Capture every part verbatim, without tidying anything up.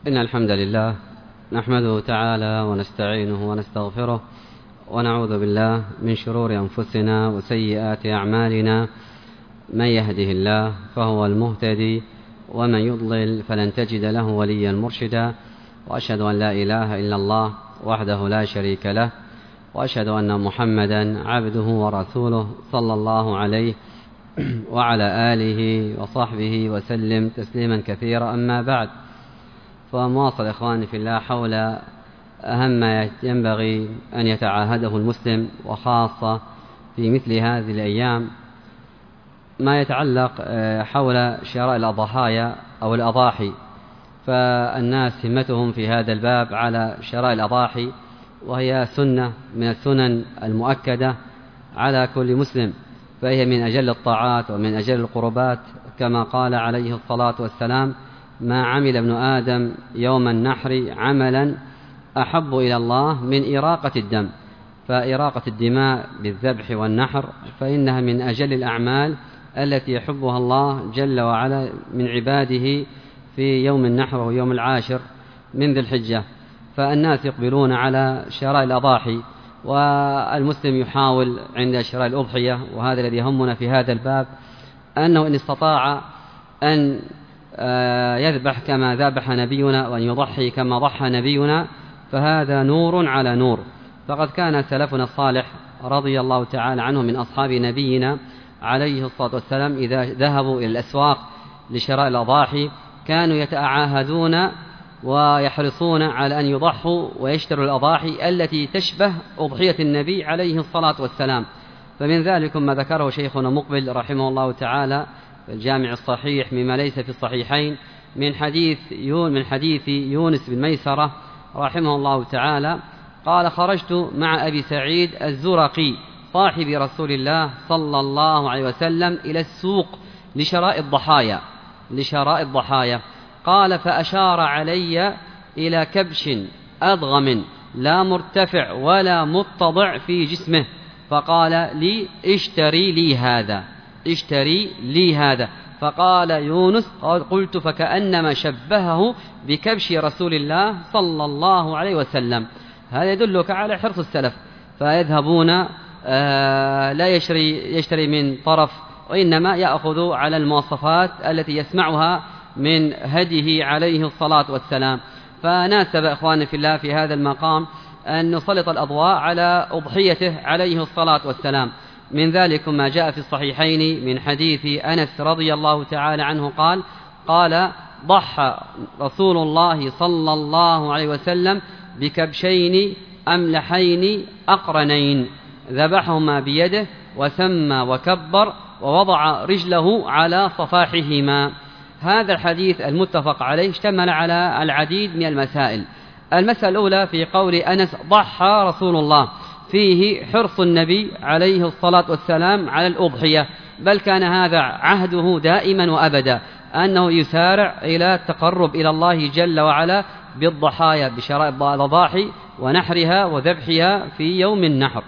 إن الحمد لله نحمده تعالى ونستعينه ونستغفره ونعوذ بالله من شرور أنفسنا وسيئات أعمالنا. من يهده الله فهو المهتدي ومن يضلل فلن تجد له وليا مرشدا، وأشهد أن لا إله إلا الله وحده لا شريك له، وأشهد أن محمدا عبده ورسوله صلى الله عليه وعلى آله وصحبه وسلم تسليما كثيرا. أما بعد، فمواصل إخواني في الله حول أهم ما ينبغي أن يتعاهده المسلم، وخاصة في مثل هذه الأيام، ما يتعلق حول شراء الأضحايا أو الأضاحي. فالناس همتهم في هذا الباب على شراء الأضاحي، وهي سنة من السنن المؤكدة على كل مسلم، فهي من أجل الطاعات ومن أجل القربات، كما قال عليه الصلاة والسلام: ما عمل ابن آدم يوم النحر عملا أحب إلى الله من إراقة الدم. فإراقة الدماء بالذبح والنحر فإنها من أجل الأعمال التي يحبها الله جل وعلا من عباده في يوم النحر ويوم العاشر من ذي الحجة. فالناس يقبلون على شراء الأضاحي، والمسلم يحاول عند شراء الأضحية، وهذا الذي يهمنا في هذا الباب، أنه إن استطاع أن يذبح كما ذبح نبينا وأن يضحي كما ضحى نبينا، فهذا نور على نور. فقد كان سلفنا الصالح رضي الله تعالى عنه من أصحاب نبينا عليه الصلاة والسلام إذا ذهبوا إلى الأسواق لشراء الأضاحي كانوا يتعاهدون ويحرصون على أن يضحوا ويشتروا الأضاحي التي تشبه أضحية النبي عليه الصلاة والسلام. فمن ذلك ما ذكره شيخنا مقبل رحمه الله تعالى في الجامع الصحيح مما ليس في الصحيحين من حديث من حديث يونس بن ميسرة رحمه الله تعالى قال: خرجت مع أبي سعيد الزرقي صاحب رسول الله صلى الله عليه وسلم إلى السوق لشراء الضحايا لشراء الضحايا قال: فأشار علي إلى كبش أضغم لا مرتفع ولا متضع في جسمه، فقال لي: اشتري لي هذا اشتري لي هذا فقال يونس: قلت فكأنما شبهه بكبش رسول الله صلى الله عليه وسلم. هذا يدلك على حرص السلف، فيذهبون آه لا يشتري, يشتري من طرف، وإنما يأخذ على المواصفات التي يسمعها من هديه عليه الصلاة والسلام. فناسب إخواني في الله في هذا المقام أن نسلط الأضواء على أضحيته عليه الصلاة والسلام. من ذلك ما جاء في الصحيحين من حديث أنس رضي الله تعالى عنه قال: قال ضحى رسول الله صلى الله عليه وسلم بكبشين أملحين أقرنين، ذبحهما بيده وسمى وكبر ووضع رجله على صفاحهما. هذا الحديث المتفق عليه اشتمل على العديد من المسائل. المسألة الأولى في قول أنس: ضحى رسول الله، فيه حرص النبي عليه الصلاة والسلام على الأضحية، بل كان هذا عهده دائما وأبدا أنه يسارع إلى التقرب إلى الله جل وعلا بالضحايا، بشراء الأضاحي ونحرها وذبحها في يوم النحر.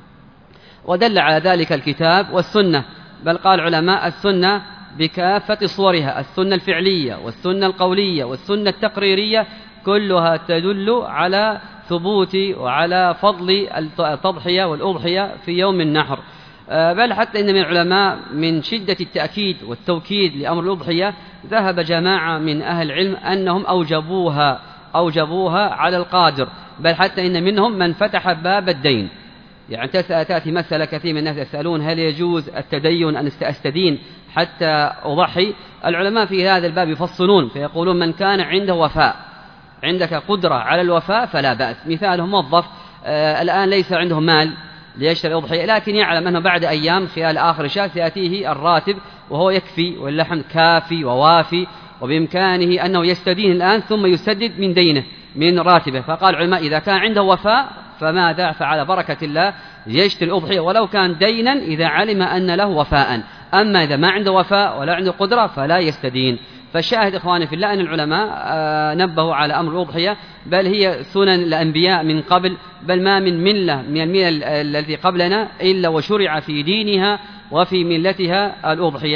ودل على ذلك الكتاب والسنة، بل قال علماء السنة بكافة صورها: السنة الفعلية والسنة القولية والسنة التقريرية، كلها تدل على ثبوت وعلى فضل التضحية والأضحية في يوم النحر. بل حتى إن من العلماء من شدة التأكيد والتوكيد لأمر الأضحية ذهب جماعة من أهل العلم أنهم أوجبوها أوجبوها على القادر، بل حتى إن منهم من فتح باب الدين. يعني تأتي مسألة كثير من الناس يسألون: هل يجوز التدين أن أستدين حتى أضحي؟ العلماء في هذا الباب يفصلون فيقولون: من كان عنده وفاء، عندك قدرة على الوفاء فلا بأس. مثاله موظف آه الآن ليس عنده مال ليشتري أضحية، لكن يعلم أنه بعد أيام خلال آخر الشهر سيأتيه الراتب وهو يكفي واللحم كافي ووافي، وبإمكانه أنه يستدين الآن ثم يسدد من دينه من راتبه. فقال العلماء: إذا كان عنده وفاء فماذا؟ فعلى بركة الله يشتري الأضحية ولو كان دينا إذا علم أن له وفاء. أما إذا ما عنده وفاء ولا عنده قدرة فلا يستدين. فالشاهد إخواني في الله أن العلماء نبهوا على أمر الأضحية، بل هي سنن الأنبياء من قبل، بل ما من ملة من الملل التي قبلنا إلا وشرع في دينها وفي ملتها الأضحية.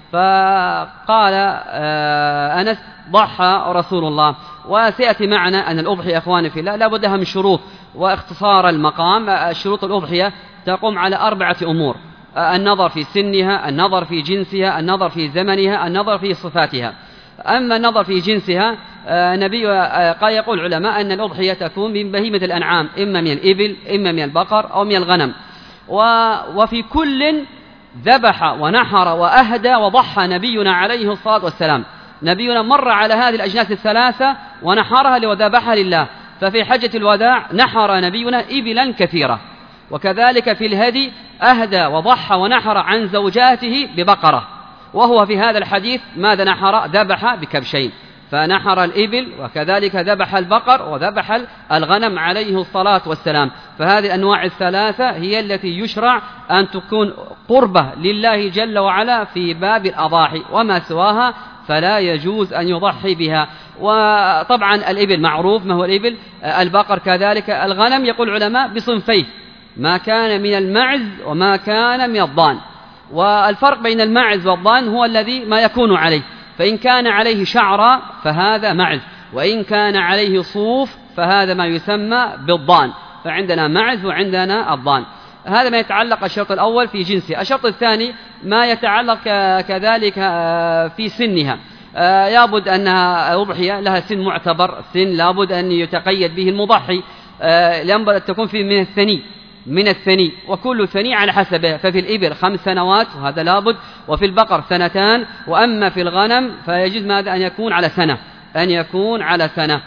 فقال أنس ضحى رسول الله. وسيأتي معنا أن الأضحية أخواني في الله لا بد من شروط واختصار المقام. شروط الأضحية تقوم على أربعة أمور: النظر في سنها، النظر في جنسها، النظر في زمنها، النظر في صفاتها. أما النظر في جنسها، نبي قال يقول العلماء أن الأضحية تكون من بهيمة الأنعام، إما من الإبل إما من البقر أو من الغنم، وفي كل ذبح ونحر وأهدى وضحى نبينا عليه الصلاة والسلام. نبينا مر على هذه الأجناس الثلاثة ونحرها وذبحها لله. ففي حجة الوداع نحر نبينا إبلا كثيرة، وكذلك في الهدي أهدى وضحى ونحر عن زوجاته ببقرة، وهو في هذا الحديث ماذا نحر؟ ذبح بكبشين، فنحر الإبل وكذلك ذبح البقر وذبح الغنم عليه الصلاة والسلام. فهذه الأنواع الثلاثة هي التي يشرع أن تكون قربة لله جل وعلا في باب الأضاحي، وما سواها فلا يجوز أن يضحي بها. وطبعا الإبل معروف ما هو الإبل، البقر كذلك، الغنم يقول العلماء بصنفيه: ما كان من المعز وما كان من الضان. والفرق بين المعز والضان هو الذي ما يكون عليه، فإن كان عليه شعر فهذا معز، وإن كان عليه صوف فهذا ما يسمى بالضان. فعندنا معز وعندنا الضان. هذا ما يتعلق الشرط الأول في جنسها. الشرط الثاني ما يتعلق كذلك في سنها. يابد أنها أضحية لها سن معتبر، سن لابد أن يتقيد به المضحي، لابد أن تكون في من الثني من الثني وكل ثني على حسبه. ففي الإبل خمس سنوات وهذا لابد، وفي البقر سنتان، وأما في الغنم فيجوز ماذا أن يكون على سنة أن يكون على سنة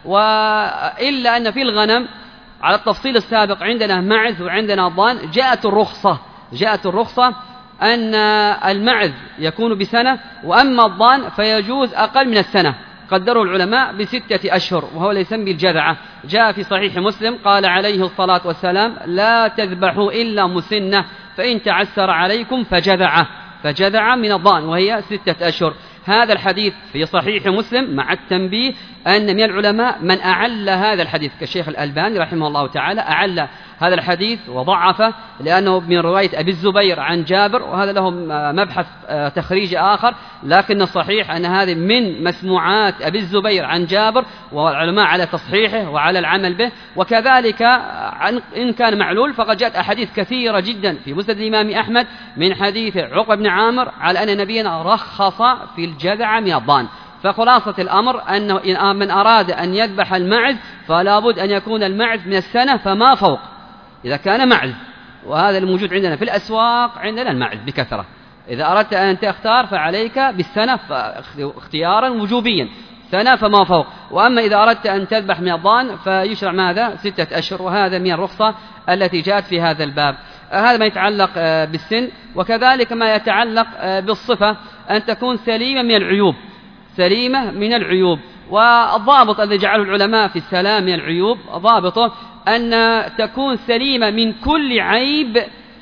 وإلا أن في الغنم على التفصيل السابق عندنا معز وعندنا ضان. جاءت الرخصة جاءت الرخصة أن المعز يكون بسنة، وأما الضان فيجوز أقل من السنة، قدروا العلماء بستة أشهر، وهو اللي يسمى الجذعة. جاء في صحيح مسلم قال عليه الصلاة والسلام: لا تذبحوا إلا مسنة، فإن تعسر عليكم فجذعة فجذعة من الضان وهي ستة أشهر. هذا الحديث في صحيح مسلم، مع التنبيه أن من العلماء من أعل هذا الحديث كالشيخ الألباني رحمه الله تعالى، أعل هذا الحديث وضعفه لأنه من رواية أبي الزبير عن جابر، وهذا له مبحث تخريج آخر، لكن الصحيح أن هذه من مسموعات أبي الزبير عن جابر، والعلماء على تصحيحه وعلى العمل به. وكذلك إن كان معلول فقد جاءت أحاديث كثيرة جدا في مسند الإمام أحمد من حديث عقبة بن عامر على أن نبينا رخص في الجذع من الضان. فخلاصة الأمر أنه إن من أراد أن يذبح المعز فلا بد أن يكون المعز من السنة فما فوق إذا كان معز، وهذا الموجود عندنا في الأسواق، عندنا المعز بكثرة. إذا أردت أن تختار فعليك بالسنة اختيارا وجوبيا، سنة فما فوق. وأما إذا أردت أن تذبح من الضان فيشرع ماذا؟ ستة أشهر، وهذا من الرخصة التي جاءت في هذا الباب. هذا ما يتعلق بالسن. وكذلك ما يتعلق بالصفة أن تكون سليمة من العيوب سليمة من العيوب. والضابط الذي جعله العلماء في السلام من العيوب ضابطه أن تكون سليمة من كل عيب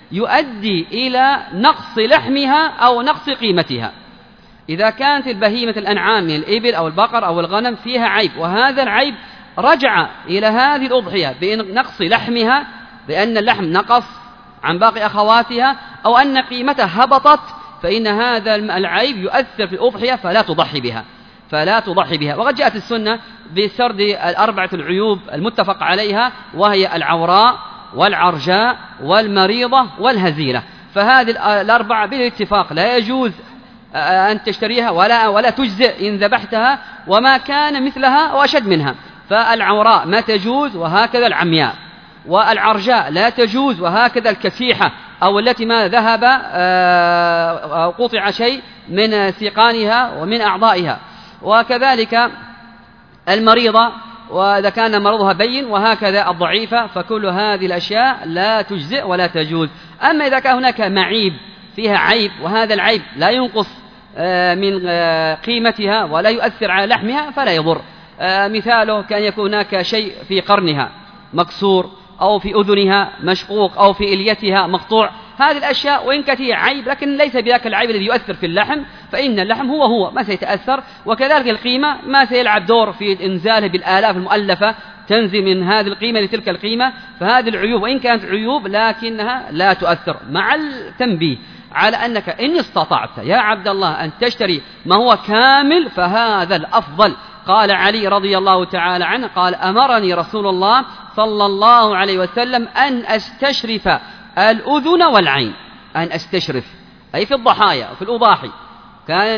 يؤدي إلى نقص لحمها أو نقص قيمتها. إذا كانت البهيمة الأنعام من الإبل أو البقر أو الغنم فيها عيب، وهذا العيب رجع إلى هذه الأضحية بنقص لحمها، بأن اللحم نقص عن باقي أخواتها، أو أن قيمتها هبطت، فإن هذا العيب يؤثر في الأضحية فلا تضحي بها فلا تضحي بها. وقد جاءت السنة بسرد الأربعة العيوب المتفق عليها، وهي العوراء والعرجاء والمريضة والهزيلة. فهذه الأربعة بالاتفاق لا يجوز أن تشتريها ولا ولا تجزئ إن ذبحتها، وما كان مثلها وأشد منها. فالعوراء ما تجوز، وهكذا العمياء. والعرجاء لا تجوز، وهكذا الكسيحة أو التي ما ذهب أو قطع شيء من سيقانها ومن أعضائها. وكذلك المريضة، وإذا كان مرضها بين، وهكذا الضعيفة. فكل هذه الأشياء لا تجزئ ولا تجوز. أما إذا كان هناك معيب فيها عيب، وهذا العيب لا ينقص من قيمتها ولا يؤثر على لحمها فلا يضر. مثاله كان يكون هناك شيء في قرنها مكسور، أو في أذنها مشقوق، أو في إليتها مقطوع. هذه الأشياء وإن كانت هي عيب لكن ليس بذاك العيب الذي يؤثر في اللحم، فإن اللحم هو هو ما سيتأثر. وكذلك القيمة ما سيلعب دور في إنزاله بالآلاف المؤلفة، تنزل من هذه القيمة لتلك القيمة. فهذه العيوب وإن كانت عيوب لكنها لا تؤثر، مع التنبيه على أنك إن استطعت يا عبد الله أن تشتري ما هو كامل فهذا الأفضل. قال علي رضي الله تعالى عنه قال أمرني رسول الله صلى الله عليه وسلم أن أستشرف الأذن والعين، أن أستشرف أي في الضحايا وفي الأضاحي. كان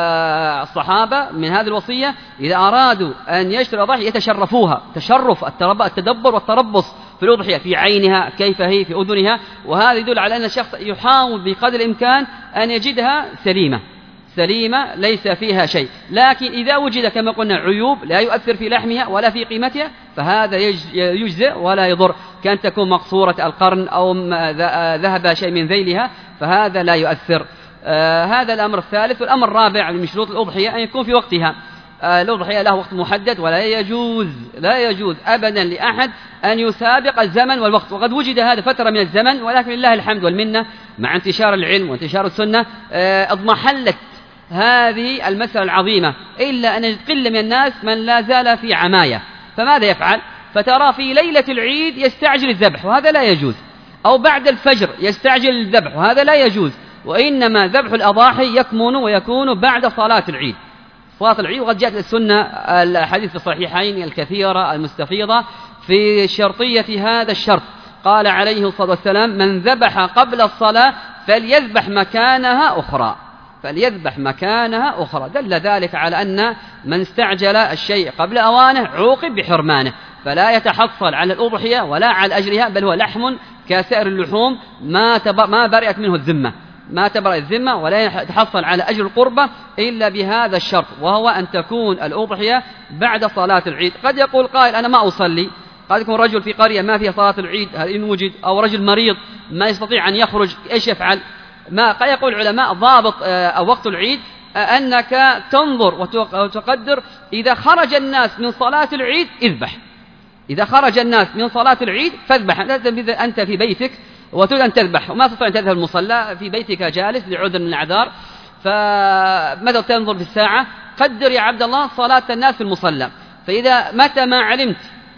الصحابة من هذه الوصية إذا أرادوا أن يشتروا أضاحي يتشرفوها، تشرف التدبر والتربص في الأضحية، في عينها كيف هي، في أذنها، وهذا يدل على أن الشخص يحاول بقدر الإمكان أن يجدها سليمة سليمة ليس فيها شيء. لكن إذا وجد كما قلنا عيوب لا يؤثر في لحمها ولا في قيمتها فهذا يجزئ ولا يضر، كان تكون مقصورة القرن أو ذهب شيء من ذيلها فهذا لا يؤثر. آه هذا الأمر الثالث. والأمر الرابع من شروط الأضحية أن يكون في وقتها. آه الأضحية له وقت محدد ولا يجوز لا يجوز أبدا لأحد أن يسابق الزمن والوقت، وقد وجد هذا فترة من الزمن، ولكن لله الحمد والمنة مع انتشار العلم وانتشار السنة آه اضمحلت هذه المسألة العظيمة، إلا أن قل من الناس من لا زال في عماية. فماذا يفعل؟ فترى في ليلة العيد يستعجل الذبح وهذا لا يجوز، أو بعد الفجر يستعجل الذبح وهذا لا يجوز، وإنما ذبح الأضاحي يكمن ويكون بعد صلاة العيد صلاة العيد. وقد جاءت السنة الحديث في الصحيحين الكثيرة المستفيضة في شرطية هذا الشرط. قال عليه الصلاة والسلام من ذبح قبل الصلاة فليذبح مكانها أخرى فليذبح مكانها أخرى دل ذلك على أن من استعجل الشيء قبل أوانه عوقب بحرمانه، فلا يتحصل على الأضحية ولا على أجرها، بل هو لحم كسائر اللحوم ما ما برئت منه الذمة ما تبرأ الذمة، ولا يتحصل على أجر القربة إلا بهذا الشرط، وهو أن تكون الأضحية بعد صلاة العيد. قد يقول قائل أنا ما أصلي، قد يكون رجل في قرية ما فيها صلاة العيد هل إن وجد، أو رجل مريض ما يستطيع أن يخرج، إيش يفعل؟ ما قد يقول العلماء ضابط أو وقت العيد أنك تنظر وتقدر إذا خرج الناس من صلاة العيد اذبح، إذا خرج الناس من صلاة العيد فاذبح. أنت في بيتك وتريد أن تذبح وما تستطيع أن تذهب المصلى، في بيتك جالس لعذر من الأعذار، فماذا تنظر في الساعة؟ قدر يا عبد الله صلاة الناس في المصلى، فإذا متى ما علمت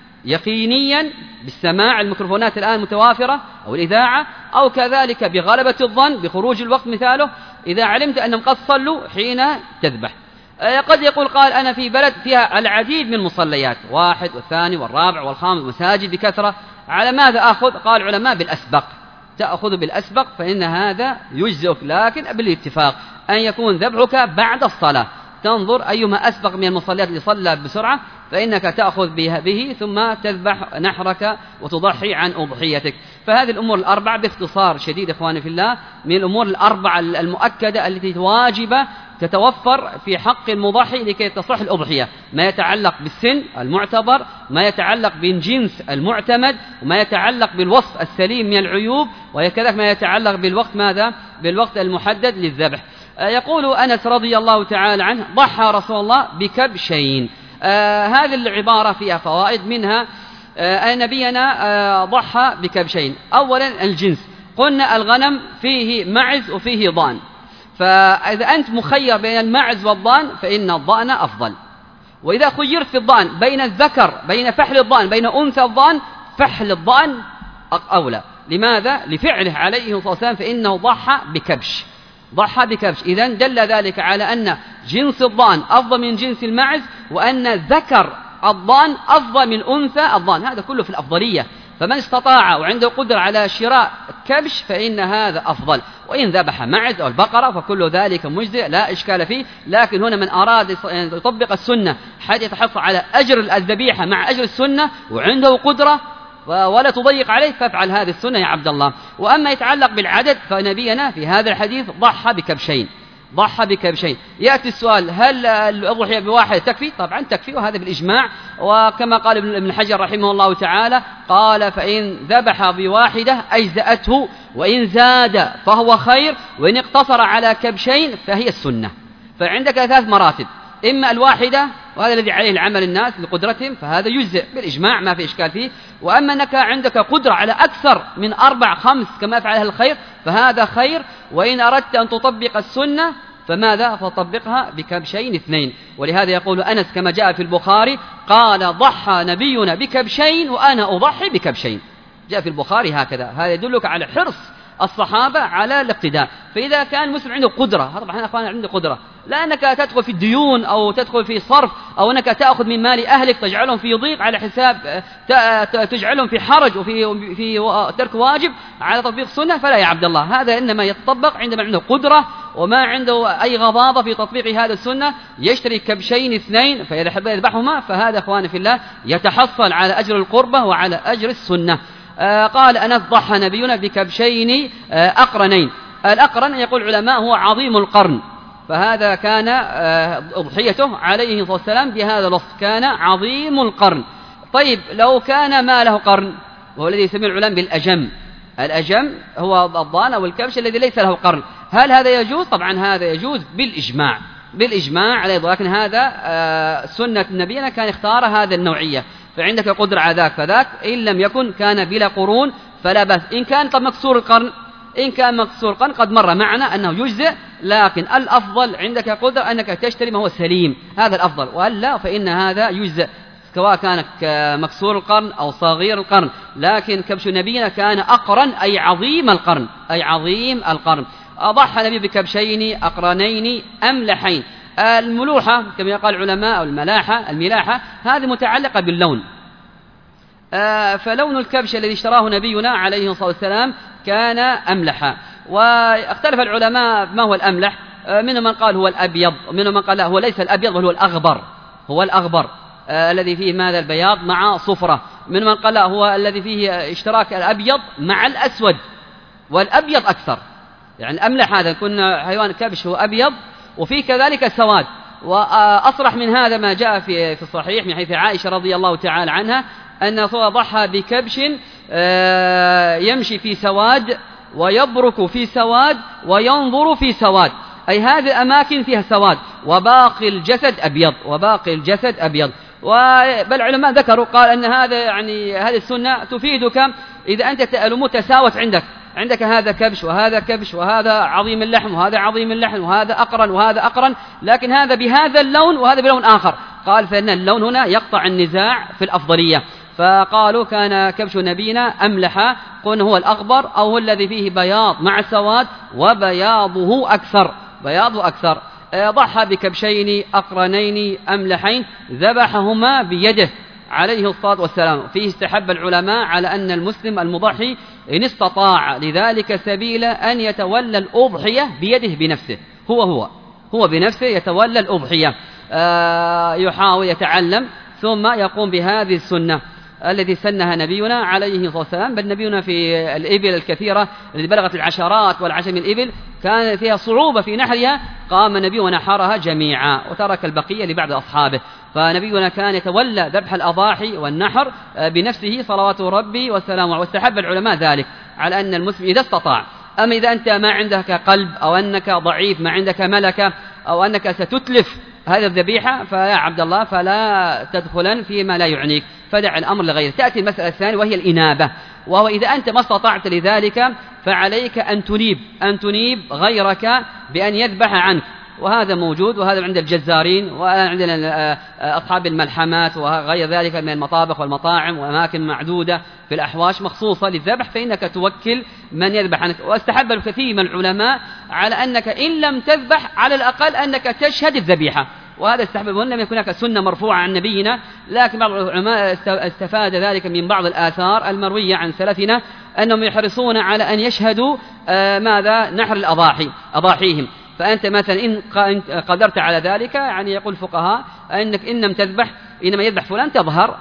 يقينيا بالسماع الميكروفونات الآن متوافرة أو الإذاعة، أو كذلك بغلبة الظن بخروج الوقت مثاله، إذا علمت أنهم قد صلوا حين تذبح. قد يقول قال أنا في بلد فيها العديد من المصليات، واحد والثاني والرابع والخامس، مساجد بكثرة، على ماذا أخذ؟ قال العلماء بالأسبق، تأخذ بالأسبق فإن هذا يجزئك، لكن بالاتفاق أن يكون ذبحك بعد الصلاة، تنظر أيما أسبق من المصليات اللي صلى بسرعة فإنك تأخذ به ثم تذبح نحرك وتضحي عن أضحيتك. فهذه الأمور الأربعة باختصار شديد إخواني في الله من الأمور الأربعة المؤكدة التي واجبة تتوفر في حق المضحي لكي تصح الأضحية، ما يتعلق بالسن المعتبر، ما يتعلق بالجنس المعتمد، وما يتعلق بالوصف السليم من العيوب، وكذلك ما يتعلق بالوقت ماذا؟ بالوقت المحدد للذبح. يقول أنس رضي الله تعالى عنه ضحى رسول الله بكبشين. آه هذه العبارة فيها فوائد، منها آه أن نبينا آه ضحى بكبشين. أولا الجنس، قلنا الغنم فيه معز وفيه ضان، فإذا أنت مخير بين المعز والضان فإن الضان أفضل، وإذا خيرت في الضان بين الذكر بين فحل الضان بين أنثى الضان فحل الضان أولى. لماذا؟ لفعله عليه الصلاة والسلام فإنه ضحى بكبش ضحى بكبش. إذن دل ذلك على أن جنس الضان أفضل من جنس المعز، وأن ذكر الضان أفضل من أنثى الضان، هذا كله في الأفضلية. فمن استطاع وعنده قدرة على شراء كبش فإن هذا أفضل، وإن ذبح معز أو البقرة فكل ذلك مجزئ لا إشكال فيه. لكن هنا من أراد يطبق السنة حتى يتحصل على أجر الذبيحة مع أجر السنة وعنده قدرة ولا تضيق عليه فافعل هذه السنة يا عبد الله. وأما يتعلق بالعدد فنبينا في هذا الحديث ضحى بكبشين ضحى بكبشين. يأتي السؤال هل الأضحية بواحد تكفي؟ طبعا تكفي، وهذا بالإجماع، وكما قال ابن حجر رحمه الله تعالى قال فإن ذبح بواحدة أجزأته، وإن زاد فهو خير، وإن اقتصر على كبشين فهي السنة. فعندك ثلاث مراتب، إما الواحدة وهذا الذي عليه العمل الناس لقدرتهم فهذا يجزئ بالإجماع ما في إشكال فيه، وأما أنك عندك قدرة على أكثر من أربع خمس كما يفعل أهل الخير فهذا خير، وإن أردت أن تطبق السنة فماذا؟ فطبقها بكبشين اثنين. ولهذا يقول أنس كما جاء في البخاري قال ضحى نبينا بكبشين وأنا أضحي بكبشين، جاء في البخاري هكذا. هذا يدلك على حرص الصحابة على الاقتداء. فإذا كان المسلم عنده قدرة، طبعا أخواننا عنده قدرة، لا أنك تدخل في الديون أو تدخل في صرف أو أنك تأخذ من مال أهلك تجعلهم في ضيق على حساب تجعلهم في حرج وفي في ترك واجب على تطبيق سنة، فلا يا عبد الله. هذا إنما يتطبق عندما عنده قدرة وما عنده أي غضاضة في تطبيق هذا السنة، يشتري كبشين اثنين فإذا حب يذبحهما، فهذا أخواني في الله يتحصل على أجر القربة وعلى أجر السنة. آه قال أنس ضحى نبينا بكبشين آه أقرنين. الأقرن يقول العلماء هو عظيم القرن، فهذا كان آه أضحيته عليه الصلاة والسلام بهذا الوصف، كان عظيم القرن. طيب لو كان ما له قرن، وهو الذي يسميه العلماء بالأجم، الأجم هو الضان أو الكبش الذي ليس له قرن، هل هذا يجوز؟ طبعا هذا يجوز بالإجماع، بالإجماع عليه، لكن هذا آه سنة نبينا كان يختار هذا النوعية. فعندك قدرة على ذاك فذاك، إن لم يكن كان بلا قرون فلا بأس. إن كان طب مكسور القرن، إن كان مكسور القرن قد مر معنا أنه يجزئ، لكن الأفضل عندك قدرة أنك تشتري ما هو سليم، هذا الأفضل، وإلا فإن هذا يجزئ سواء كان مكسور القرن أو صغير القرن. لكن كبش نبينا كان أقرن أي عظيم القرن، أي عظيم القرن. أضحى النبي بكبشين أقرنين أملحين. الملوحة كما قال العلماء أو الملاحة الملاحة هذه متعلقة باللون، فلون الكبش الذي اشتراه نبينا عليه الصلاة والسلام كان أملحا. واختلف العلماء ما هو الأملح، منهم من قال هو الأبيض، ومنهم من قال لا هو ليس الأبيض بل هو الأغبر، هو الأغبر آه الذي فيه ماذا البياض مع صفرة. منهم من قال لا هو الذي فيه اشتراك الأبيض مع الأسود، والأبيض أكثر، يعني الأملح هذا كنا حيوان كبش هو أبيض وفيه كذلك سواد. وأصرح من هذا ما جاء في في الصحيح من حيث عائشة رضي الله تعالى عنها أن ضحى بكبش يمشي في سواد ويبرك في سواد وينظر في سواد، أي هذه الأماكن فيها سواد وباقي الجسد أبيض، وباقي الجسد أبيض. بل علماء ذكروا قال أن هذا يعني هذه السنة تفيدك إذا أنت الأمور تساوت عندك، عندك هذا كبش وهذا كبش وهذا عظيم اللحم وهذا عظيم اللحم وهذا أقرن وهذا أقرن، لكن هذا بهذا اللون وهذا بلون آخر، قال فإن اللون هنا يقطع النزاع في الأفضلية. فقالوا كان كبش نبينا أملح، قلنا هو الأغبر أو هو الذي فيه بياض مع سواد وبياضه أكثر، بياضه أكثر. ضحى بكبشين أقرنين أملحين ذبحهما بيده عليه الصلاة والسلام. فيه استحب العلماء على أن المسلم المضحي إن استطاع لذلك سبيلا أن يتولى الأضحية بيده بنفسه، هو هو هو بنفسه يتولى الأضحية، آه يحاول يتعلم ثم يقوم بهذه السنة الذي سنها نبينا عليه الصلاة والسلام. بل نبينا في الإبل الكثيرة التي بلغت العشرات والعشر من الإبل كان فيها صعوبة في نحرها، قام النبي ونحرها جميعا وترك البقية لبعض أصحابه. فنبينا كان يتولى ذبح الأضاحي والنحر بنفسه صلوات ربي والسلام. واستحب العلماء ذلك على أن المسلم إذا استطاع. أما إذا أنت ما عندك قلب أو أنك ضعيف ما عندك ملكة أو أنك ستتلف هذه الذبيحة فيا عبد الله فلا تدخلن فيما لا يعنيك، فدع الأمر لغيره. تأتي المسألة الثانية وهي الإنابة، وهو إذا أنت ما استطعت لذلك فعليك أن تنيب أن تنيب غيرك بأن يذبح عنك، وهذا موجود، وهذا عند الجزارين وعندنا أصحاب الملحمات وغير ذلك من المطابخ والمطاعم وأماكن معدودة في الأحواش مخصوصة للذبح، فإنك توكل من يذبح عنك. واستحب الكثير من العلماء على أنك إن لم تذبح على الأقل أنك تشهد الذبيحة، وهذا استحب، وإن لم يكن هناك سنة مرفوعة عن نبينا، لكن بعض العلماء استفاد ذلك من بعض الآثار المروية عن سلفنا أنهم يحرصون على أن يشهدوا ماذا نحر الأضاحي أضاحيهم. فأنت مثلا إن قدرت على ذلك، يعني يقول الفقهاء أنك إن لم تذبح إنما يذبح فلان تظهر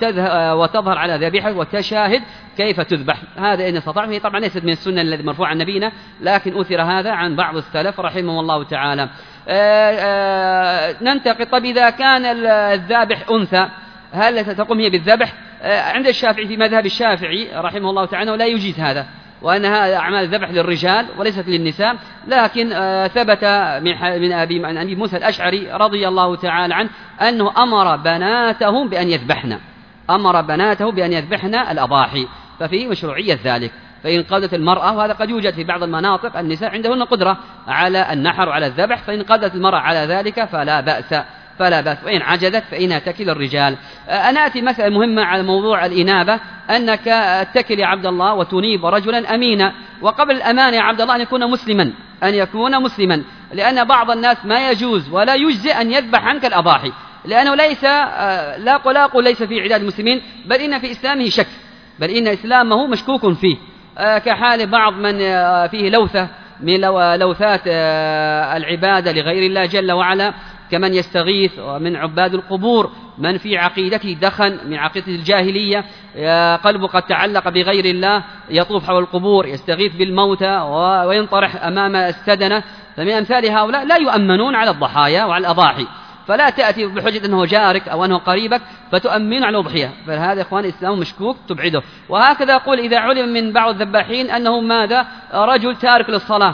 وتظهر على ذبيحة وتشاهد كيف تذبح، هذا إن استطعت. هي طبعا ليست من السنة الذي مرفوع عن نبينا، لكن أثر هذا عن بعض السلف رحمه الله تعالى. آآ آآ ننتقل. طب إذا كان الذابح أنثى هل ستقوم هي بالذبح؟ عند الشافعي في مذهب الشافعي رحمه الله تعالى ولا يجيز هذا، وأنها أعمال الذبح للرجال وليست للنساء. لكن ثبت من أبي من أبي موسى الأشعري رضي الله تعالى عنه أنه أمر بناتهم بأن يذبحن أمر بناته بأن يذبحن الأضاحي، ففيه مشروعية ذلك. فإن قدرت المرأة، وهذا قد يوجد في بعض المناطق النساء عندهن قدرة على النحر وعلى الذبح، فإن قدرت المرأة على ذلك فلا بأس فلا بأس وإن عجزت فإنها تكل الرجال. أنا أتي مسألة مهمة على موضوع الإنابة، أنك تكل يا عبد الله وتنيب رجلا أمينا. وقبل الأمانة يا عبد الله أن يكون مسلما، أن يكون مسلما، لأن بعض الناس ما يجوز ولا يجزئ أن يذبح عنك الأضاحي، لأنه ليس لا قلاق ليس في عداد المسلمين، بل إن في إسلامه شك، بل إن إسلامه مشكوك فيه، كحال بعض من فيه لوثة من لوثات العبادة لغير الله جل وعلا، كمن يستغيث من عباد القبور، من في عقيدته دخن من عقيدة الجاهلية، قلبه قد تعلق بغير الله، يطوف حول القبور، يستغيث بالموتى وينطرح أمام السدنة، فمن أمثال هؤلاء لا يؤمنون على الضحايا وعلى الأضاحي، فلا تأتي بحجة أنه جارك أو أنه قريبك فتؤمن على الأضحية، فهذا إخوان الإسلام مشكوك تبعده. وهكذا أقول إذا علم من بعض الذباحين أنه ماذا رجل تارك للصلاة،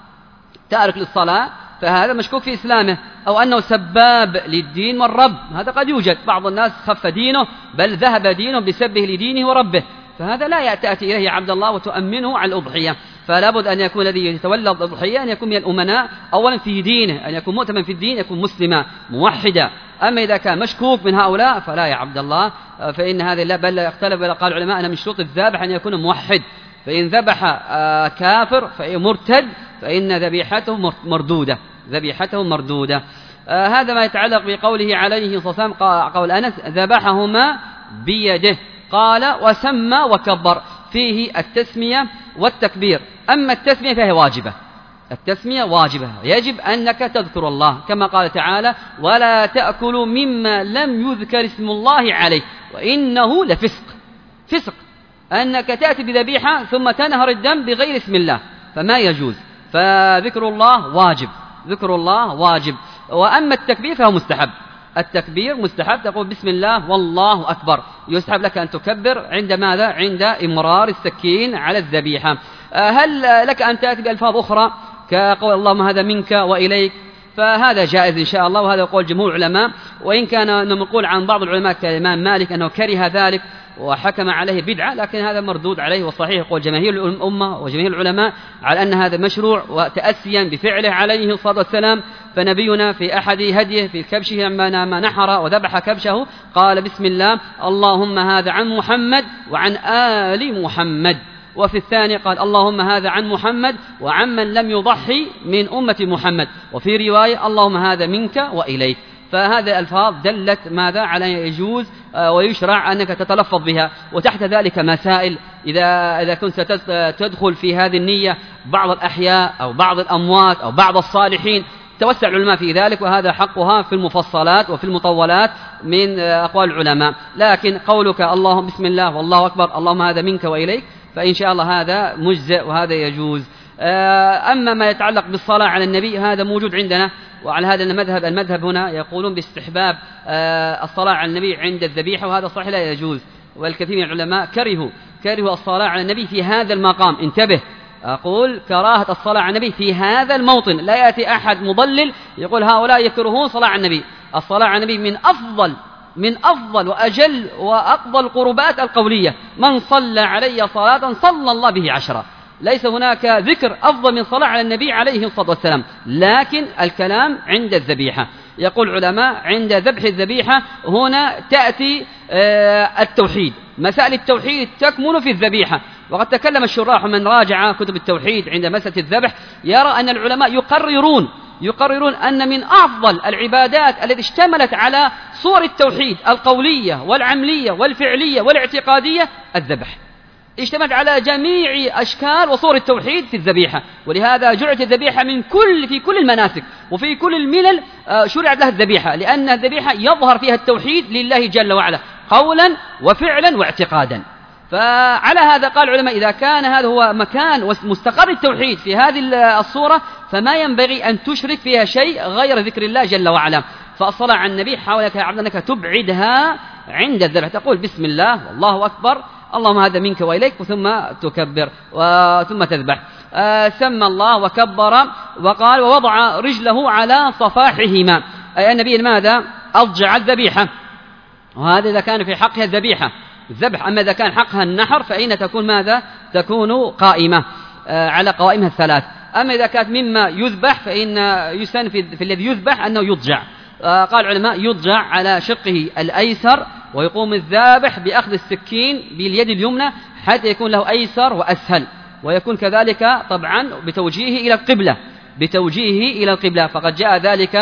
تارك للصلاة، فهذا مشكوك في إسلامه، أو أنه سباب للدين والرب، هذا قد يوجد، بعض الناس خف دينه بل ذهب دينه بسبه لدينه وربه، فهذا لا تأتي إليه يا عبد الله وتؤمنه على الأضحية. فلا بد أن يكون الذي يتولى الأضحية أن يكون من الأمناء أولا في دينه، أن يكون مؤتمن في الدين، يكون مسلما موحدا. أما إذا كان مشكوك من هؤلاء فلا يا عبد الله، فإن هذا لا، بل يختلف، قال العلماء أن من شروط الذابح أن يكون موحد، فإن ذبح كافر فإن مرتد فإن ذبيحته مردودة، ذبيحته مردودة. آه هذا ما يتعلق بقوله عليه الصلاة والسلام، قول أنس ذبحهما بيده، قال وسمى وكبر، فيه التسمية والتكبير. أما التسمية فهي واجبة، التسمية واجبة، يجب أنك تذكر الله كما قال تعالى ولا تأكلوا مما لم يذكر اسم الله عليه وإنه لفسق، فسق أنك تأتي بذبيحة ثم تنهر الدم بغير اسم الله، فما يجوز، فذكر الله واجب، ذكر الله واجب. وأما التكبير فهو مستحب، التكبير مستحب، تقول بسم الله والله أكبر، يستحب لك أن تكبر عند ماذا؟ عند إمرار السكين على الذبيحة. هل لك أن تأتي بألفاظ أخرى كقول اللهم هذا منك وإليك؟ فهذا جائز إن شاء الله، وهذا قول جمهور العلماء، وإن كان نقول عن بعض العلماء كالإمام مالك أنه كره ذلك وحكم عليه بدعة، لكن هذا مردود عليه، وصحيح يقول جماهير الأمة وجماهير العلماء على أن هذا مشروع وتأسيا بفعله عليه الصلاة والسلام. فنبينا في أحد هديه في كبشه لما نحر وذبح كبشه قال بسم الله اللهم هذا عن محمد وعن آل محمد، وفي الثاني قال اللهم هذا عن محمد وعن من لم يضحي من أمة محمد، وفي رواية اللهم هذا منك وإليك. فهذه الألفاظ دلت ماذا؟ على يجوز ويشرع أنك تتلفظ بها. وتحت ذلك مسائل، إذا إذا كنت ستدخل في هذه النية بعض الأحياء أو بعض الأموات أو بعض الصالحين، توسع العلماء في ذلك، وهذا حقها في المفصلات وفي المطولات من أقوال العلماء. لكن قولك اللهم بسم الله والله أكبر اللهم هذا منك وإليك، فإن شاء الله هذا مجزئ وهذا يجوز. أما ما يتعلق بالصلاة على النبي هذا موجود عندنا، وعلى هذا المذهب المذهب هنا يقولون باستحباب الصلاة على النبي عند الذبيحة، وهذا صحيح لا يجوز، والكثير من العلماء كرهوا كرهوا الصلاة على النبي في هذا المقام. انتبه، أقول كراهة الصلاة على النبي في هذا الموطن، لا يأتي أحد مضلل يقول هؤلاء يكرهون صلاة على النبي. الصلاة على النبي من أفضل من أفضل وأجل وأقضى القربات القولية، من صلى علي صلاة صلى الله به عشرة، ليس هناك ذكر أفضل من صلاة على النبي عليه الصلاة والسلام. لكن الكلام عند الذبيحة، يقول العلماء عند ذبح الذبيحة هنا تأتي التوحيد، مسائل التوحيد تكمن في الذبيحة. وقد تكلم الشراح من راجع كتب التوحيد عند مسألة الذبح، يرى أن العلماء يقررون يقررون أن من أفضل العبادات التي اشتملت على صور التوحيد القولية والعملية والفعلية والاعتقادية الذبح، اشتملت على جميع أشكال وصور التوحيد في الذبيحة. ولهذا جعلت الذبيحة من كل في كل المناسك وفي كل الملل شرعت لها الذبيحة، لأن الذبيحة يظهر فيها التوحيد لله جل وعلا قولا وفعلا واعتقادا. فعلى هذا قال العلماء إذا كان هذا هو مكان مستقر التوحيد في هذه الصورة، فما ينبغي أن تشرك فيها شيء غير ذكر الله جل وعلا. فالصلاة على النبي حاولك يا عبد أنك تبعدها عند الذبح، تقول بسم الله والله أكبر اللهم هذا منك وإليك، ثم تكبر ثم تذبح. آه سمى الله وكبر وقال ووضع رجله على صفاحهما، أي النبي ماذا؟ أضجع الذبيحة، وهذا إذا كان في حقها الذبيحة الذبح. أما إذا كان حقها النحر فإن تكون ماذا؟ تكون قائمة آه على قوائمها الثلاث. أما إذا كانت مما يذبح فإن يسن في, في الذي يذبح أنه يضجع. آه قال العلماء يضجع على شقه الأيسر، ويقوم الذابح بأخذ السكين باليد اليمنى حتى يكون له أيسر وأسهل، ويكون كذلك طبعا بتوجيهه إلى القبلة بتوجيهه إلى القبلة. فقد جاء ذلك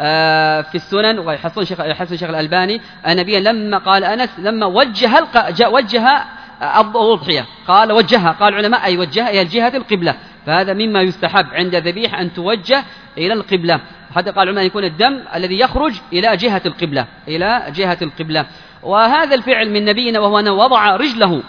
في السنن، ويحسن شيخ يحسن شيخ الألباني النبي لما قال أنس لما وجه وجه الأضحية قال وجهها، قال العلماء أي وجهها إلى جهة القبلة، فهذا مما يستحب عند ذبيح أن توجه إلى القبلة. حتى قال العلماء يكون الدم الذي يخرج إلى جهة القبلة إلى جهة القبلة. وهذا الفعل من نبينا وهو أن وضع رجله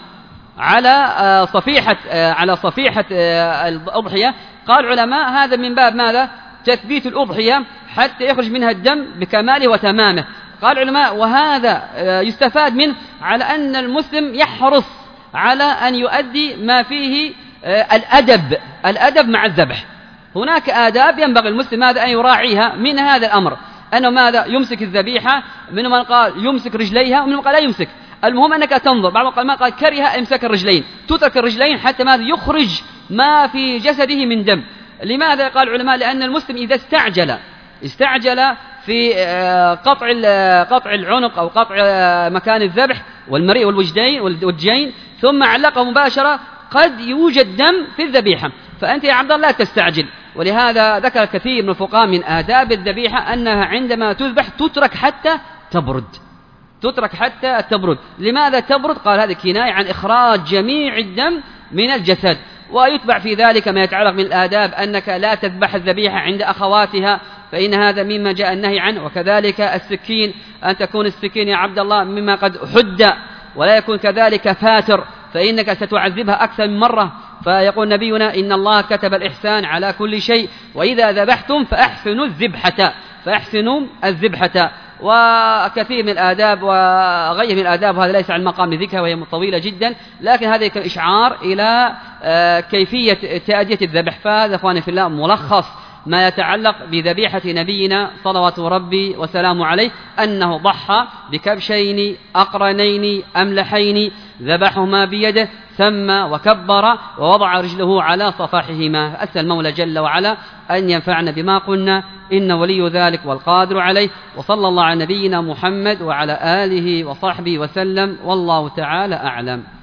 على صفيحة على صفيحة الأضحية. قال العلماء هذا من باب ماذا؟ تثبيت الأضحية حتى يخرج منها الدم بكماله وتمامه. قال العلماء وهذا يستفاد منه على أن المسلم يحرص على أن يؤدي ما فيه الأدب الأدب مع الذبح. هناك آداب ينبغي المسلم ماذا أن يراعيها من هذا الأمر، أنه ماذا يمسك الذبيحة، من من قال يمسك رجليها ومن من قال لا يمسك. المهم أنك تنظر، بعض ما قال كره إمساك الرجلين، تترك الرجلين حتى ماذا يخرج ما في جسده من دم. لماذا؟ قال العلماء لأن المسلم إذا استعجل استعجل في قطع قطع العنق أو قطع مكان الذبح والمريء والوجدين والوجين ثم علقه مباشرة قد يوجد دم في الذبيحة، فأنت يا عبد الله لا تستعجل. ولهذا ذكر كثير من الفقهاء من آداب الذبيحة أنها عندما تذبح تترك حتى تبرد تترك حتى تبرد. لماذا تبرد؟ قال هذه كناية عن إخراج جميع الدم من الجسد. ويتبع في ذلك ما يتعلق من الآداب أنك لا تذبح الذبيحة عند أخواتها، فإن هذا مما جاء النهي عنه. وكذلك السكين، أن تكون السكين يا عبد الله مما قد حد ولا يكون كذلك فاتر، فإنك ستعذبها أكثر من مرة. فيقول نبينا إن الله كتب الإحسان على كل شيء، وإذا ذبحتم فأحسنوا الذبحة فأحسنوا الذبحة. وكثير من الآداب وغير من الآداب، وهذا ليس على مقام ذكرها وهي طويلة جدا، لكن هذا إشعار إلى كيفية تأدية الذبح. فهذا أخواني في الله ملخص ما يتعلق بذبيحة نبينا صلوات ربي وسلامه عليه، أنه ضحى بكبشين أقرنين أملحين ذبحهما بيده ثم وكبر ووضع رجله على صفاحهما. أسأل المولى جل وعلا أن ينفعنا بما قلنا، إن ولي ذلك والقادر عليه. وصلى الله على نبينا محمد وعلى آله وصحبه وسلم، والله تعالى أعلم.